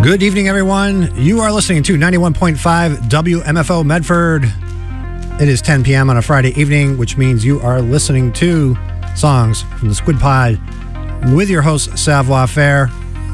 Good evening, everyone. You are listening to 91.5 WMFO Medford. It is 10 p.m. on a Friday evening, which means you are listening to songs from the Squid Pod with your host, Savoir Faire.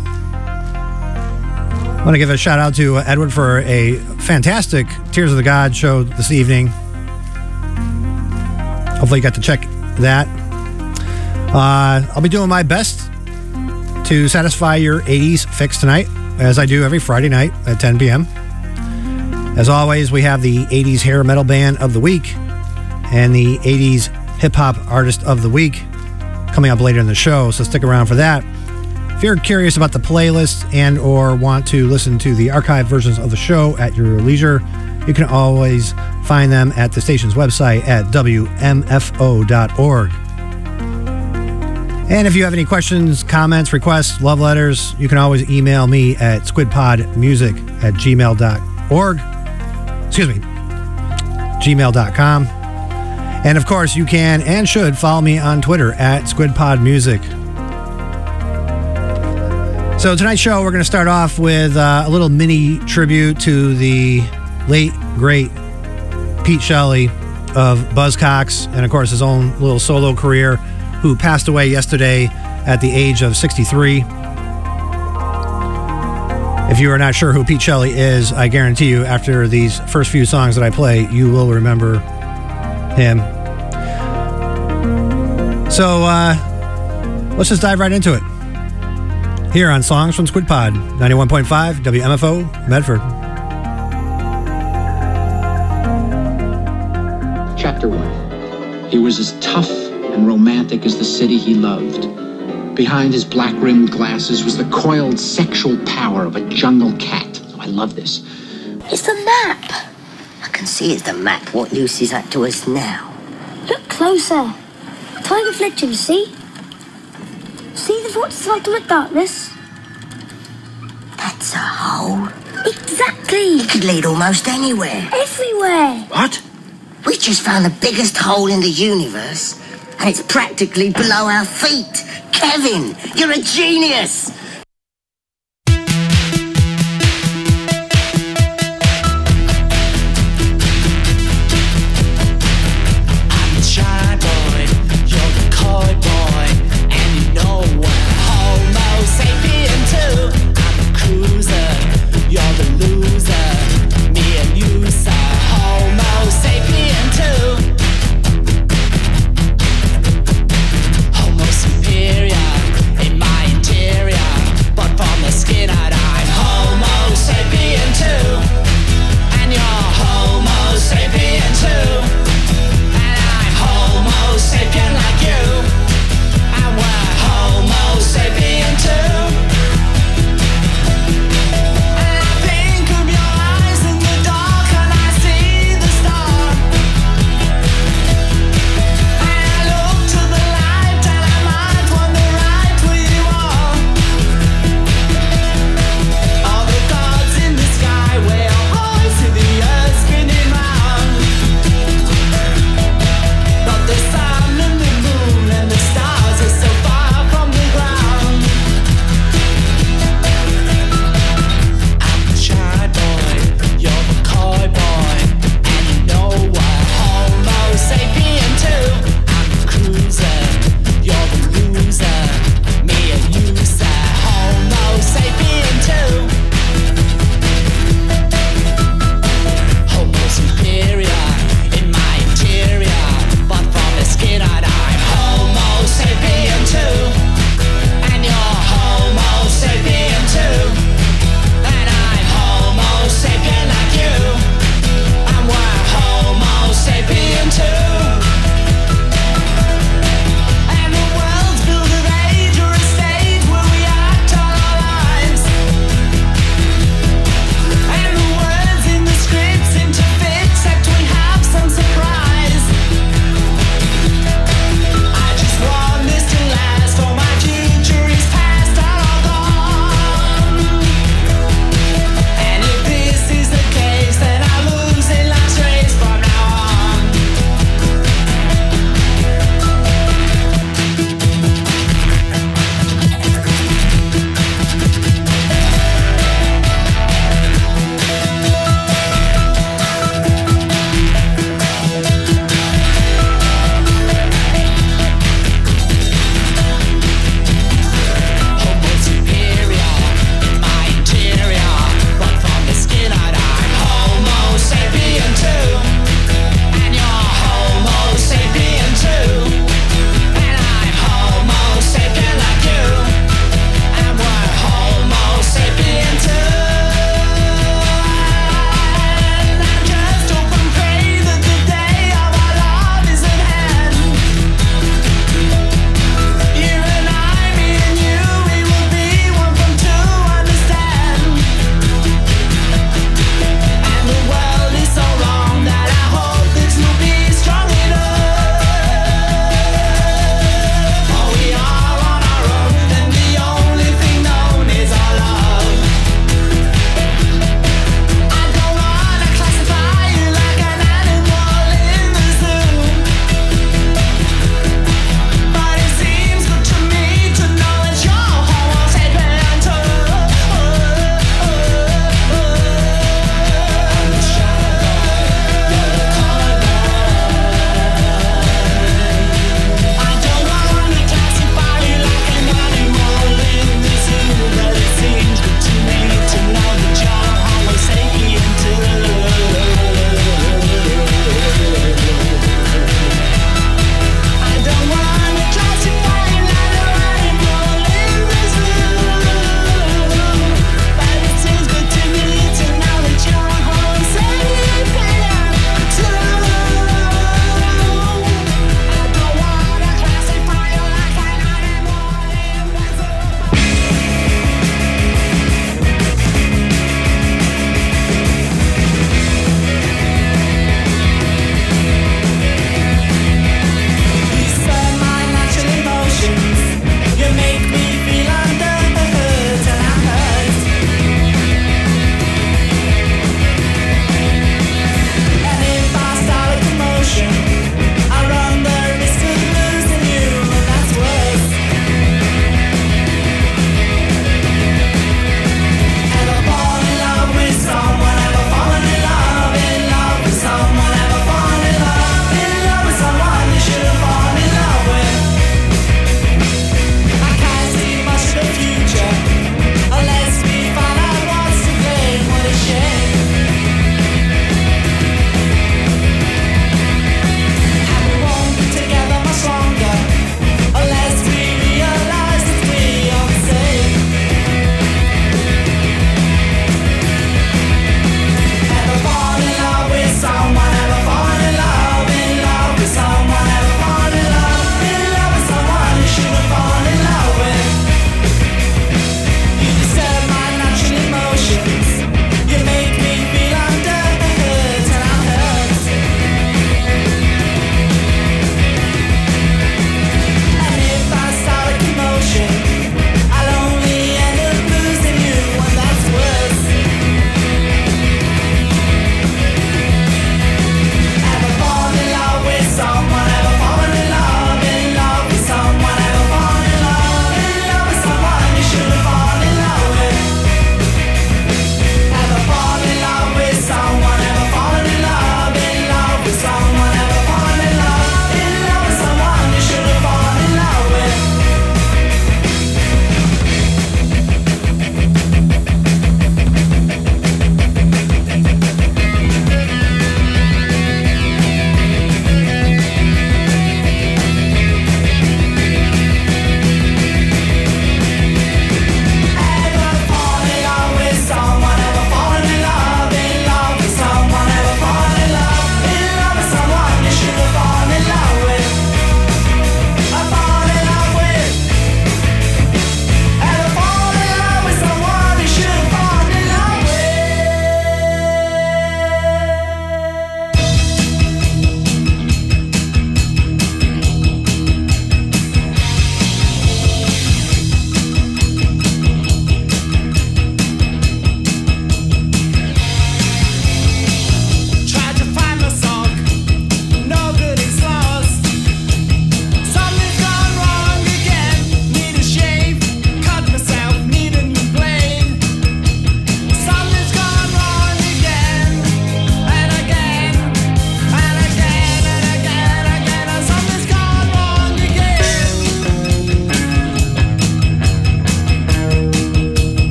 I want to give a shout out to Edward for a fantastic Tears of the God show this evening. Hopefully you got to check that. I'll be doing my best to satisfy your 80s fix tonight, as I do every Friday night at 10 p.m. As always, we have the 80s hair metal band of the week and the 80s hip-hop artist of the week coming up later in the show, so stick around for that. If you're curious about the playlist and or want to listen to the archived versions of the show at your leisure, you can always find them at the station's website at wmfo.org. And if you have any questions, comments, requests, love letters, you can always email me at squidpodmusic@gmail.org. Excuse me, gmail.com. And of course, you can and should follow me on Twitter at squidpodmusic. So tonight's show, we're going to start off with a little mini tribute to the late, great Pete Shelley of Buzzcocks and, of course, his own little solo career, who passed away yesterday at the age of 63. If you are not sure who Pete Shelley is, I guarantee you, after these first few songs that I play, you will remember him. So let's just dive right into it. Here on Songs from Squid Pod, 91.5 WMFO, Medford. Chapter 1. He was as tough and romantic as the city he loved. Behind his black-rimmed glasses was the coiled sexual power of a jungle cat. Oh, I love this. It's the map. I can see it's the map what Lucy's at to us now. Look closer. Time reflection, see? See the vortex light on the darkness? That's a hole. Exactly. It could lead almost anywhere. Everywhere. What? We just found the biggest hole in the universe, and it's practically below our feet. Kevin, you're a genius. Superior in my interior.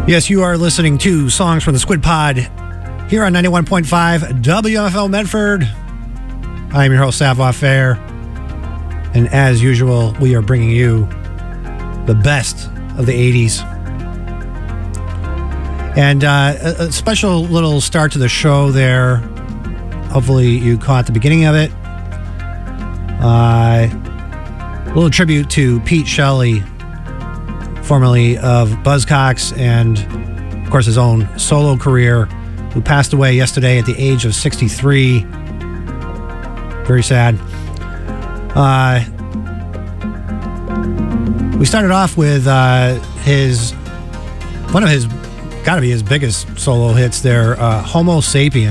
Yes, you are listening to Songs from the Squid Pod here on 91.5 WMFL Medford. I am your host, Savoir Faire. And as usual, we are bringing you the best of the 80s. And a special little start to the show there. Hopefully you caught the beginning of it. A little tribute to Pete Shelley, formerly of Buzzcocks, and of course his own solo career, who passed away yesterday at the age of 63. Very sad. We started off with one of his, gotta be his biggest solo hits there, Homo Sapien.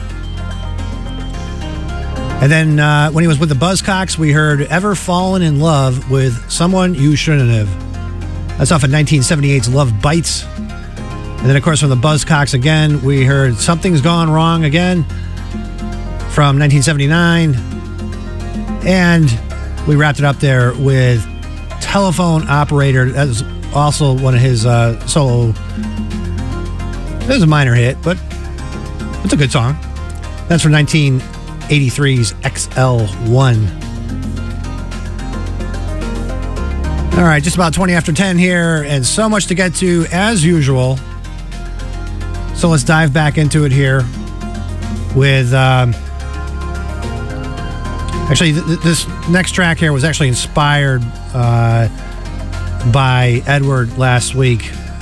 And then when he was with the Buzzcocks, we heard Ever Fallen in Love with Someone You Shouldn't Have. That's off of 1978's Love Bites. And then, of course, from the Buzzcocks again, we heard Something's Gone Wrong Again from 1979. And we wrapped it up there with Telephone Operator. That was also one of his solo. It was a minor hit, but it's a good song. That's from 1983's XL1. All right, just about 20 after 10 here, and so much to get to as usual. So let's dive back into it here with... actually, this next track here was actually inspired by Edward last week.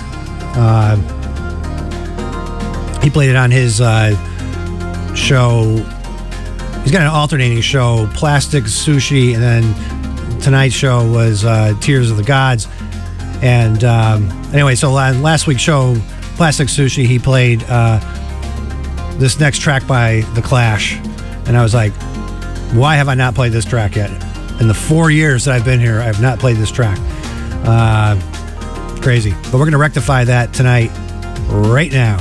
He played it on his show. He's got an alternating show, Plastic Sushi, and then tonight's show was Tears of the Gods. And anyway, so on last week's show, Plastic Sushi, he played this next track by The Clash. And I was like, why have I not played this track yet? In the 4 years that I've been here, I have not played this track. Crazy. But we're going to rectify that tonight, right now.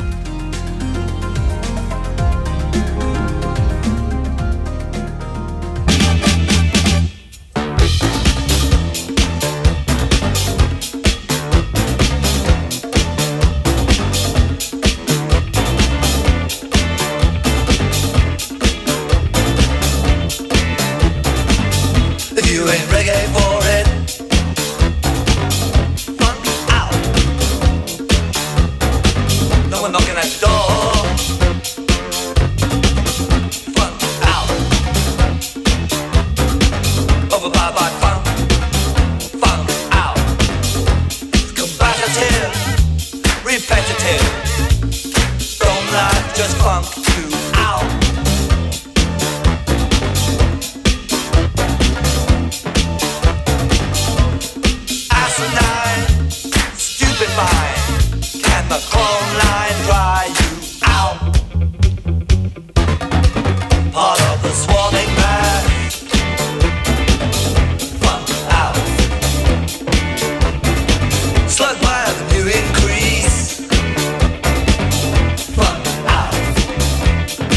Increase. Funk out.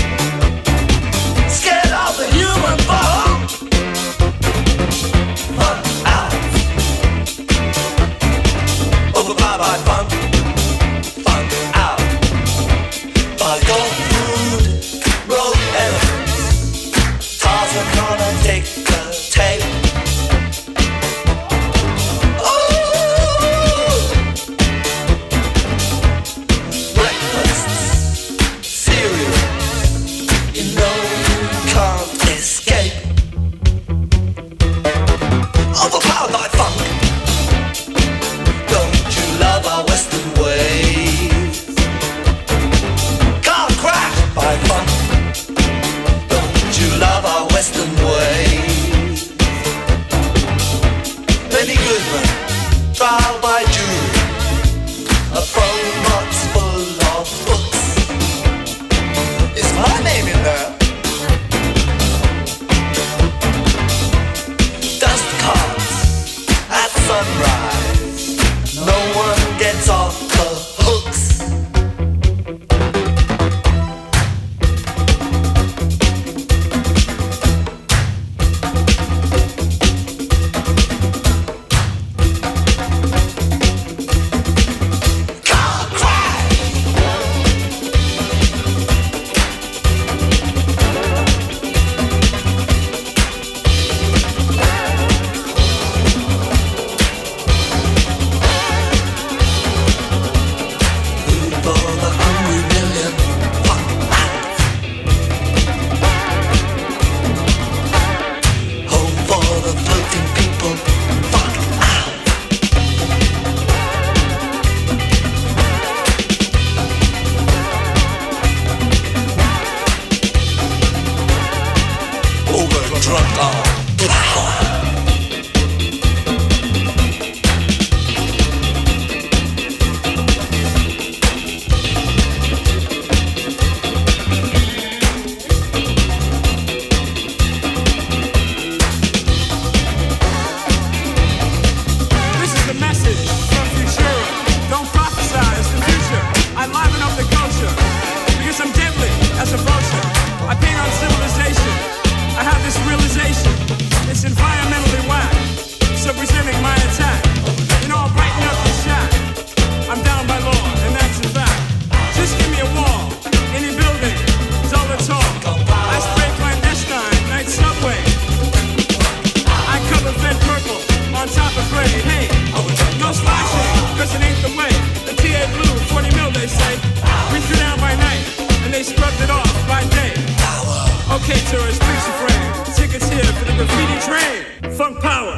Okay, tourists, fix your frame. Tickets here for the graffiti train. Funk power.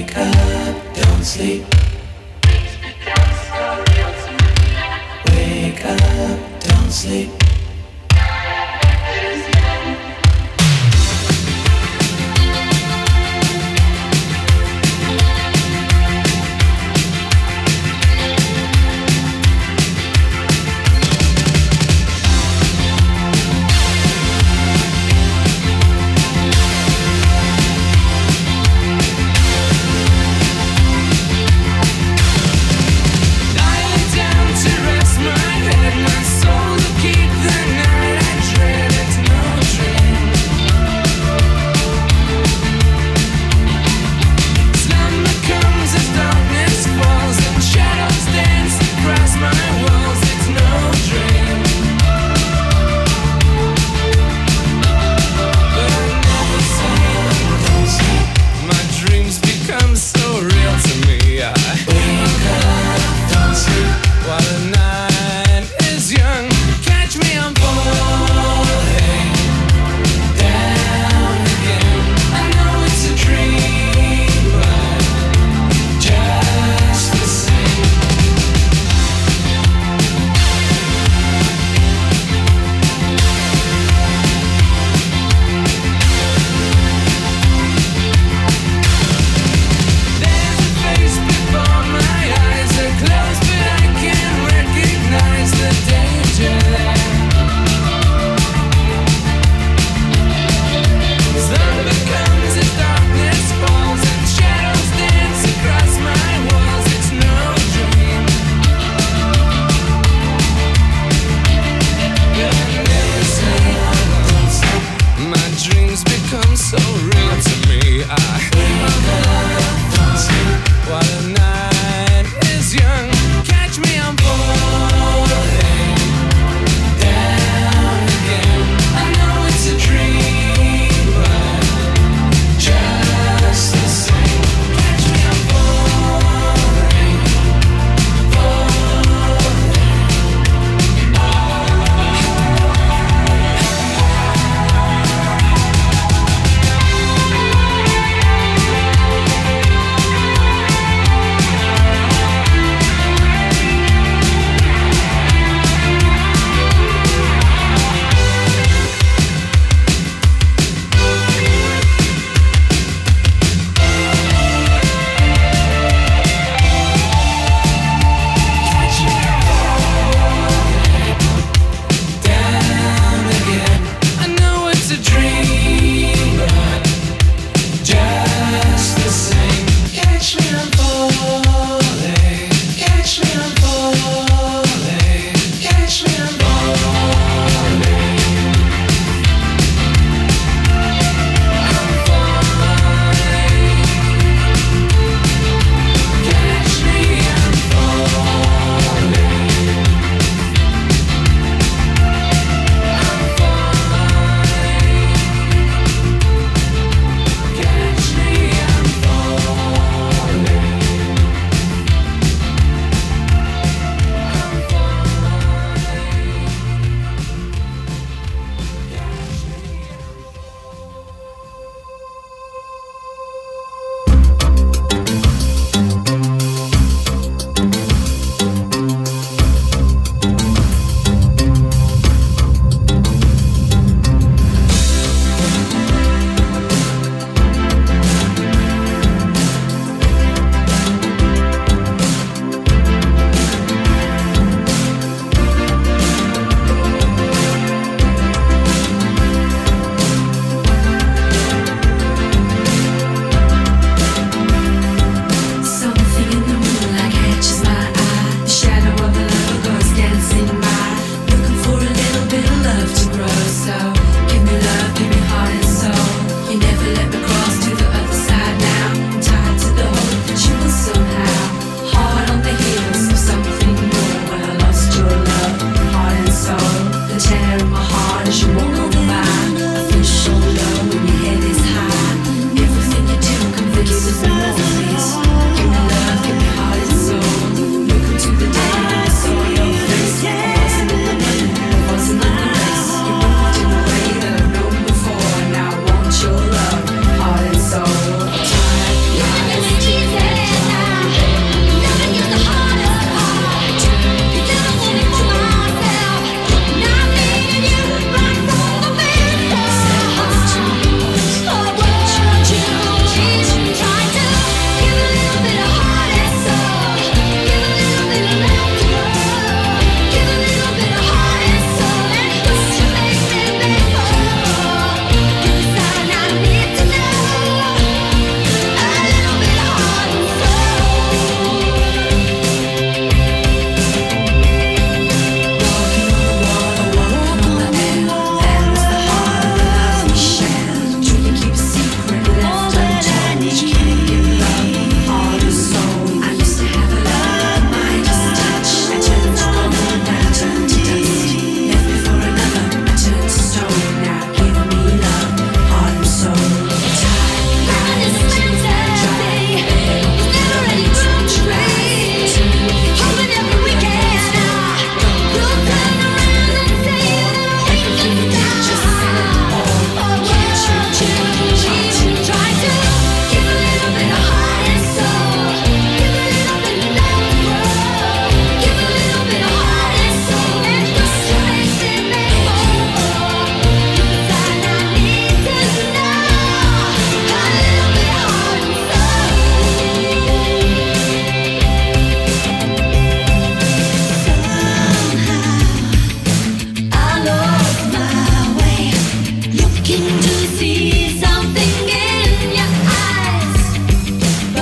Wake up, don't sleep. Wake up, don't sleep. Lying down to rest my head, my soul to keep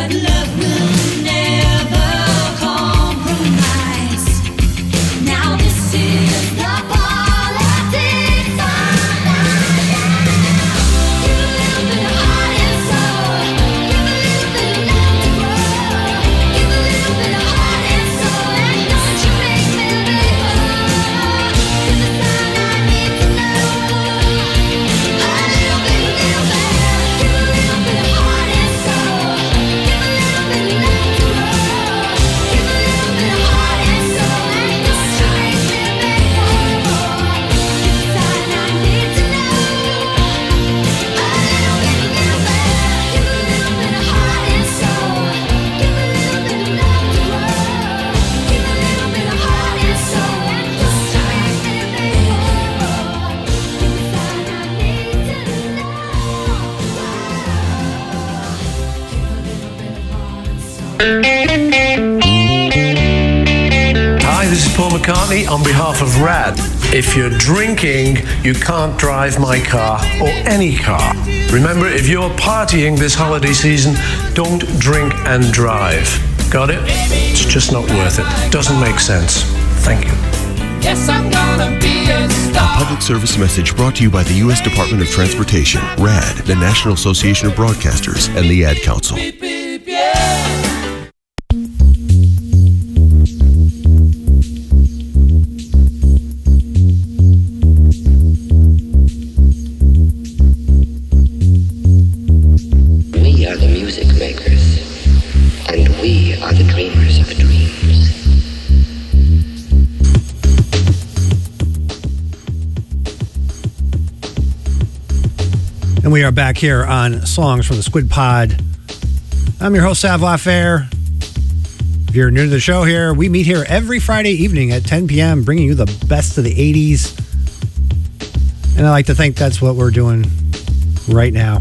Hi, this is Paul McCartney on behalf of RAD. If you're drinking, you can't drive my car or any car. Remember, if you're partying this holiday season, don't drink and drive. Got it? It's just not worth it. Doesn't make sense. Thank you. Yes, I'm gonna be a star. A public service message brought to you by the U.S. Department of Transportation, RAD, the National Association of Broadcasters, and the Ad Council. Beep, beep, yeah. We are the music makers, and we are the dreamers of dreams. And we are back here on Songs from the Squid Pod. I'm your host, Savoir Faire. If you're new to the show here, we meet here every Friday evening at 10 p.m., bringing you the best of the 80s. And I like to think that's what we're doing right now.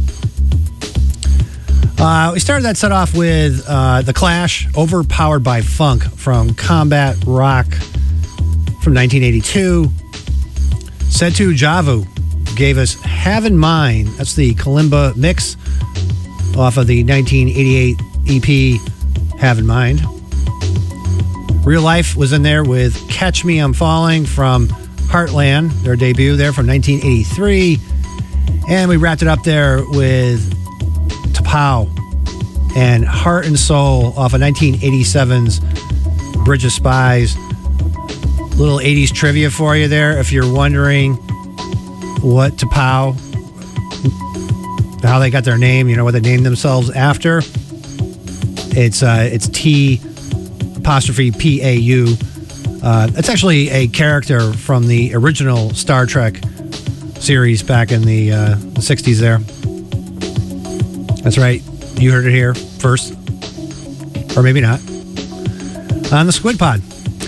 We started that set off with The Clash, Overpowered by Funk from Combat Rock from 1982. Setu Javu gave us Have in Mind. That's the Kalimba mix off of the 1988 EP Have in Mind. Real Life was in there with Catch Me I'm Falling from Heartland, their debut there from 1983. And we wrapped it up there with Tapao and Heart and Soul off of 1987's Bridge of Spies. Little 80s trivia for you there if you're wondering what Tapao, how they got their name, you know, what they named themselves after. It's T apostrophe P-A-U. It's actually a character from the original Star Trek series back in the 60s there. That's right. You heard it here first. Or maybe not. On the Squid Pod.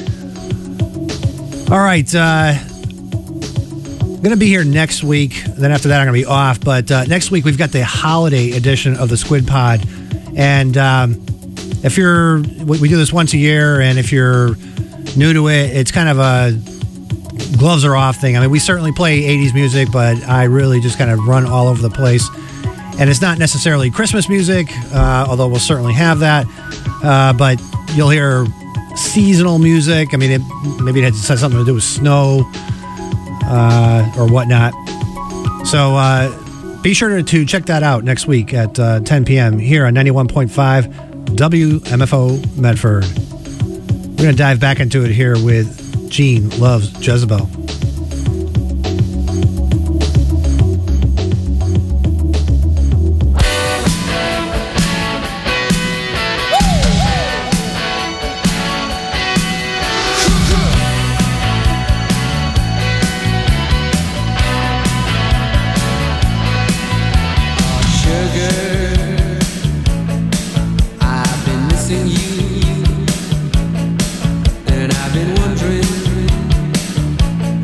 All right. I'm going to be here next week. Then after that, I'm going to be off. But next week, we've got the holiday edition of the Squid Pod. And if you're, we do this once a year. And if you're new to it, it's kind of a gloves are off thing. I mean, we certainly play 80s music, but I really just kind of run all over the place. And it's not necessarily Christmas music, although we'll certainly have that. But you'll hear seasonal music. I mean, maybe it has something to do with snow. Or whatnot. So be sure to check that out next week at 10 p.m. here on 91.5 WMFO Medford. We're going to dive back into it here with Gene Loves Jezebel. And I've been wondering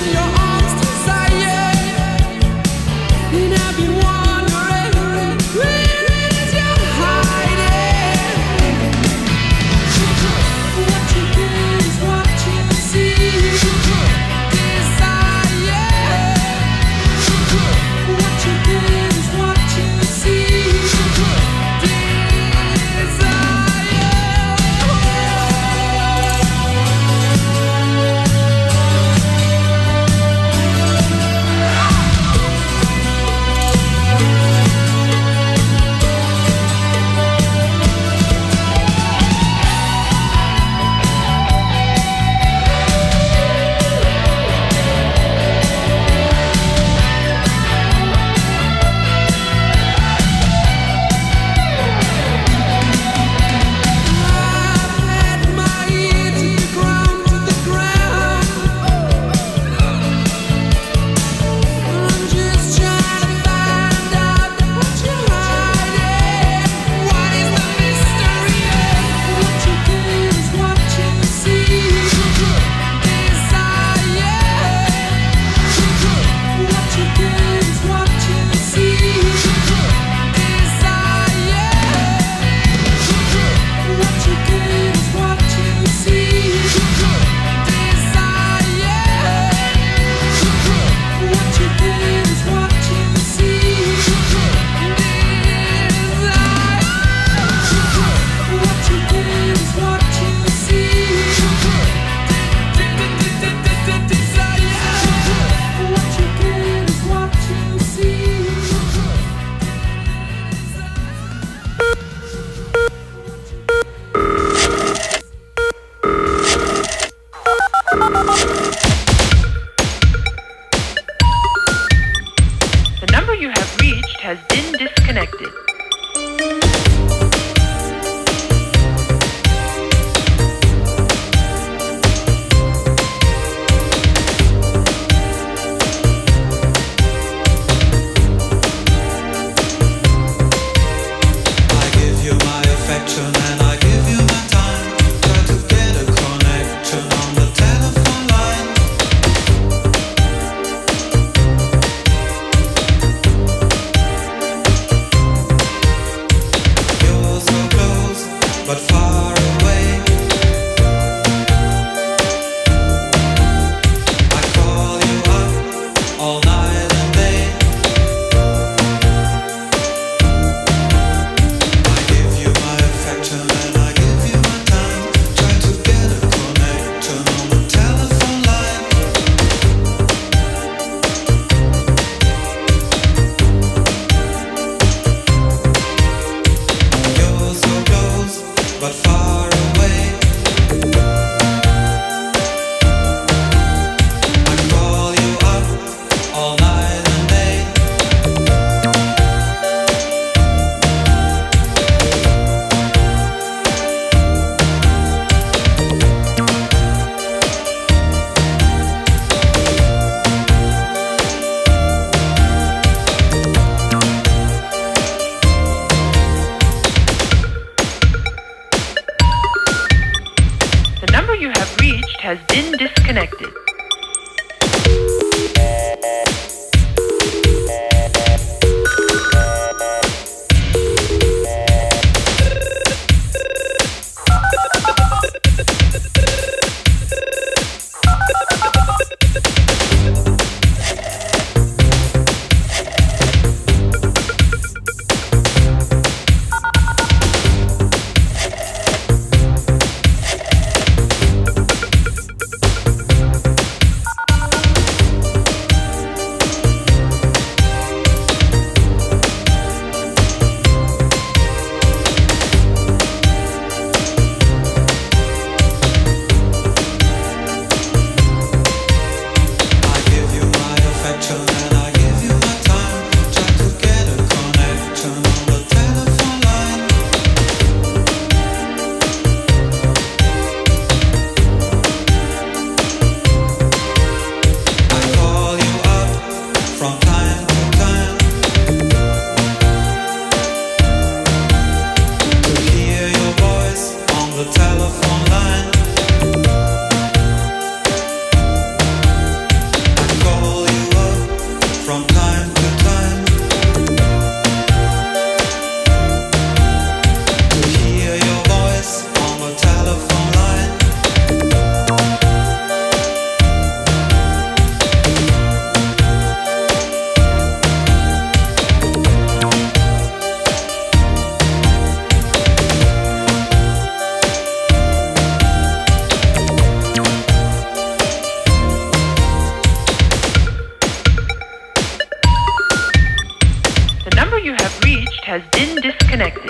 has been disconnected. has been disconnected.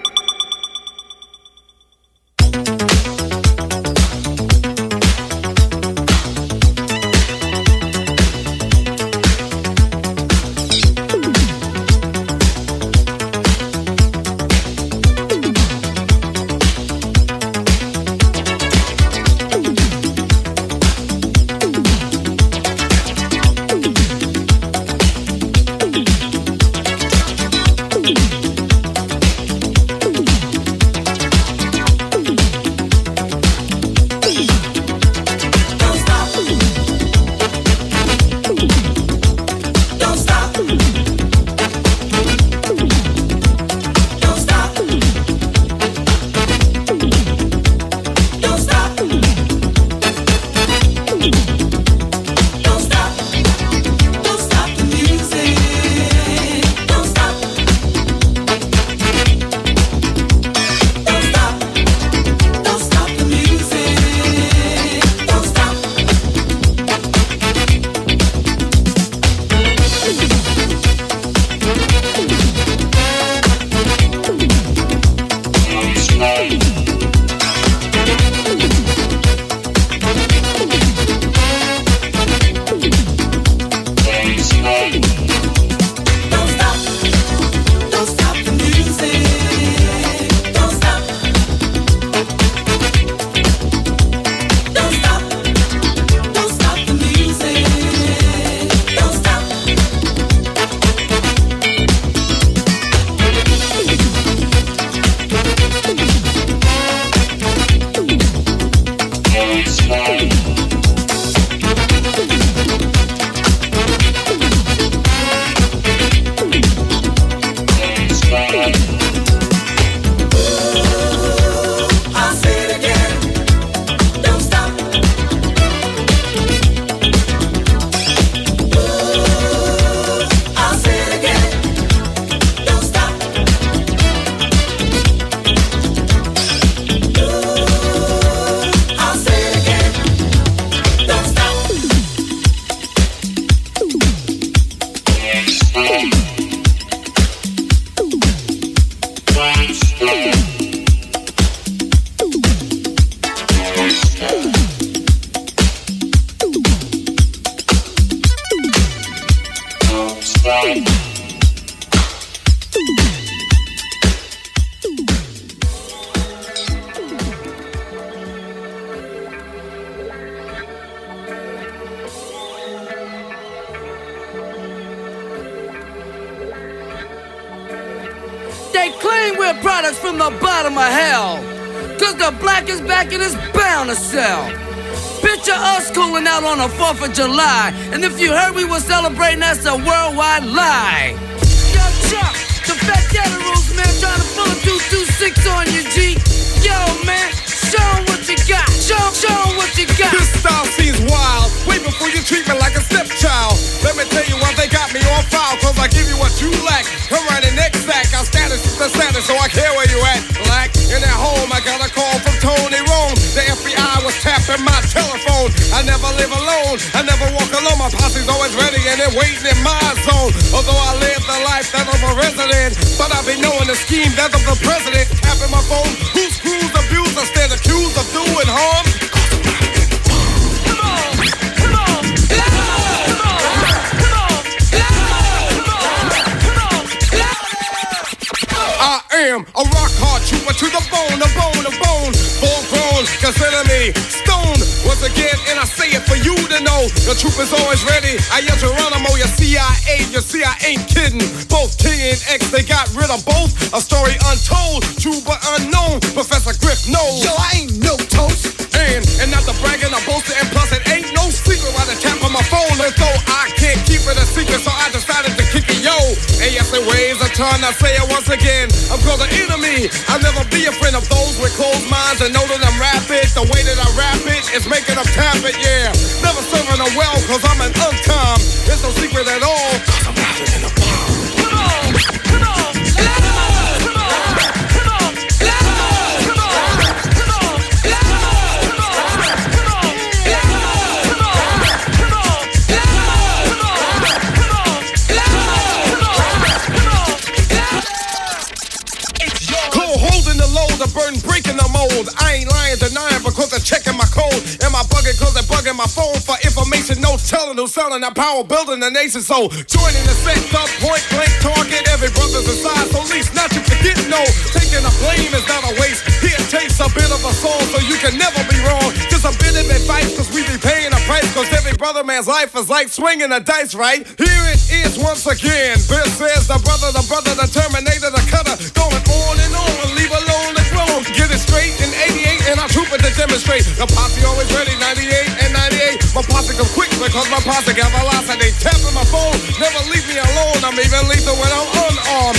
They claim we're products from the bottom of hell, 'cause the black is back and it's bound to sell. Picture us cooling out on the 4th of July, and if you heard we were celebrating, that's a worldwide lie. Yo, Chuck, the Fat Daddy rules, man, trying to pull a 226 on you, G. Yo, man, show 'em what you got. Show 'em what you got. This style seems wild. Wait before you treat me like a stepchild. Let me tell you why they got me on file, 'cause I give you what you lack. Come right in next sack. Our status is the status, so I care where you at, black. In at home, I got a call from Tony Rome. The FBI was tapping my telephone. I never live alone. I never walk alone. My posse's always ready and they're waiting in my zone. Although I live the life that of a resident, but I be knowing the scheme that of the president. Tapping my phone, who screws abuse? I stand accused of doing harm. I am a rock hard trooper to the bone, a bone, a bone. Full grown, consider me stoned once again, and I say it for you to know. The truth is always ready. I am Geronimo, your CIA. You see, I ain't kidding. Both King and X, they got rid of both. A story untold, true but unknown. Professor Griff knows. Yo, I ain't no toast. And not the bragging, I'm boasting, and plus it ain't no secret why the tap on my phone. And though I can't keep it a secret, so I decided to kick it, yo. And yes, it weighs a ton, I say it once again. I'm called an enemy. I'll never be a friend of those with closed minds and know that I'm rapid. The way that I rap it is making them tap it, yeah. Never serving them well, 'cause I'm an untime. It's no secret at all, 'cause I'm rapping in a bomb. Come on, come on, let it on, come on, come on, let it on, come on, come on, let it on, come on, come on, let it on, come on, come on, let it on, come on, come on, let it on, come on, come on, let it on. scanning my phone for information, no telling who's selling our power, building the nation. So joining the set, the point blank target. Every brother's a size, so least not to forget. No, taking the blame is not a waste. Here takes a bit of a soul, so you can never be wrong. Just a bit of advice, cause we be paying a price. Cause every brother man's life is like swinging a dice, right? Here it is once again. This is the brother, the Terminator, the cutter. Going on and on, leave alone the throne. Get it straight in 88 and I'm trooping to demonstrate. The posse always ready, 98 and 98. My posse come quick because my posse got velocity. Tapping my phone, never leave me alone. I'm even lethal when I'm unarmed.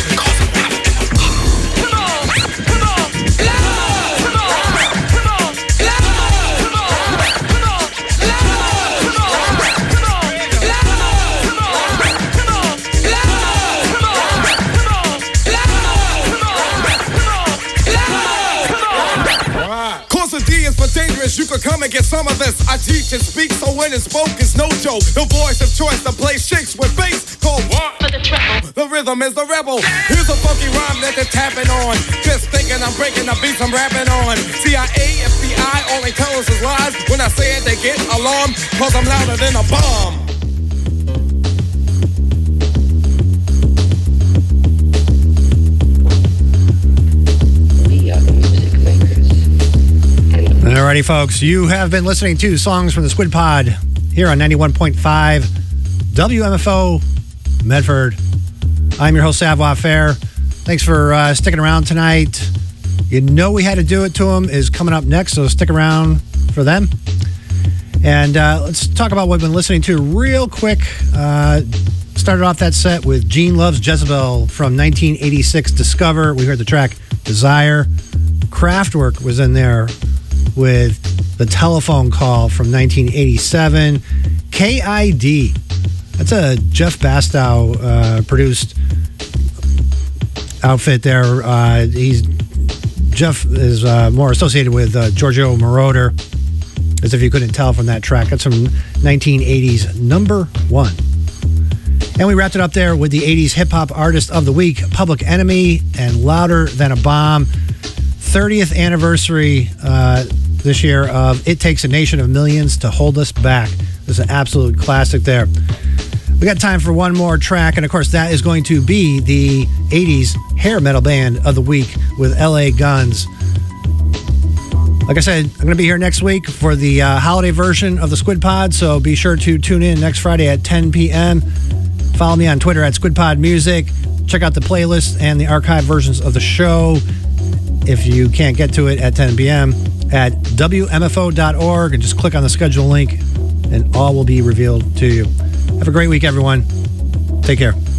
Dangerous, you could come and get some of this. I teach and speak, so when it's spoke, it's no joke. The voice of choice to play shakes with bass called what? For the treble. The rhythm is the rebel. Here's a funky rhyme that they're tapping on. Just thinking I'm breaking the beats I'm rapping on. CIA, FBI, all they tell us is lies. When I say it, they get alarmed, cause I'm louder than a bomb. Alrighty, folks, you have been listening to Songs from the Squid Pod here on 91.5 WMFO Medford. I'm your host, Savoir Fair. Thanks for sticking around tonight. You know we had to do it to them is coming up next, so stick around for them. And let's talk about what we've been listening to real quick. Started off that set with Gene Loves Jezebel from 1986 Discover. We heard the track Desire. Kraftwerk was in there with The Telephone Call from 1987. KID. That's a Jeff Bastow produced outfit there. Jeff is more associated with Giorgio Moroder, as if you couldn't tell from that track. That's from 1980's Number One. And we wrapped it up there with the 80s Hip-Hop Artist of the Week, Public Enemy and Louder Than a Bomb. 30th anniversary this year of It Takes a Nation of Millions to Hold Us Back. This is an absolute classic there. We got time for one more track, and of course that is going to be the 80s hair metal band of the week with LA Guns. Like I said, I'm going to be here next week for the holiday version of the Squid Pod, so be sure to tune in next Friday at 10 p.m. Follow me on Twitter at SquidPodMusic. Check out the playlist and the archive versions of the show, if you can't get to it at 10 p.m., at WMFO.org, and just click on the schedule link and all will be revealed to you. Have a great week, everyone. Take care.